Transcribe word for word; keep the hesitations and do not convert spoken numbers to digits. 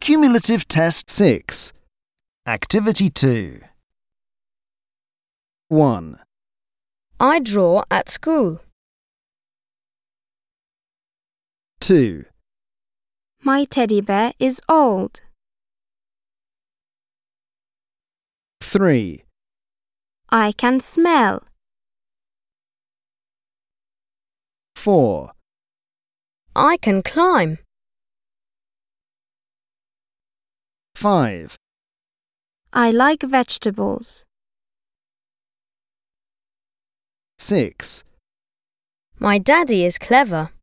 Cumulative Test six. Activity two. one. I draw at school. two. My teddy bear is old. three. I can smell. four. I can climb. five. I like vegetables. six. My daddy is clever.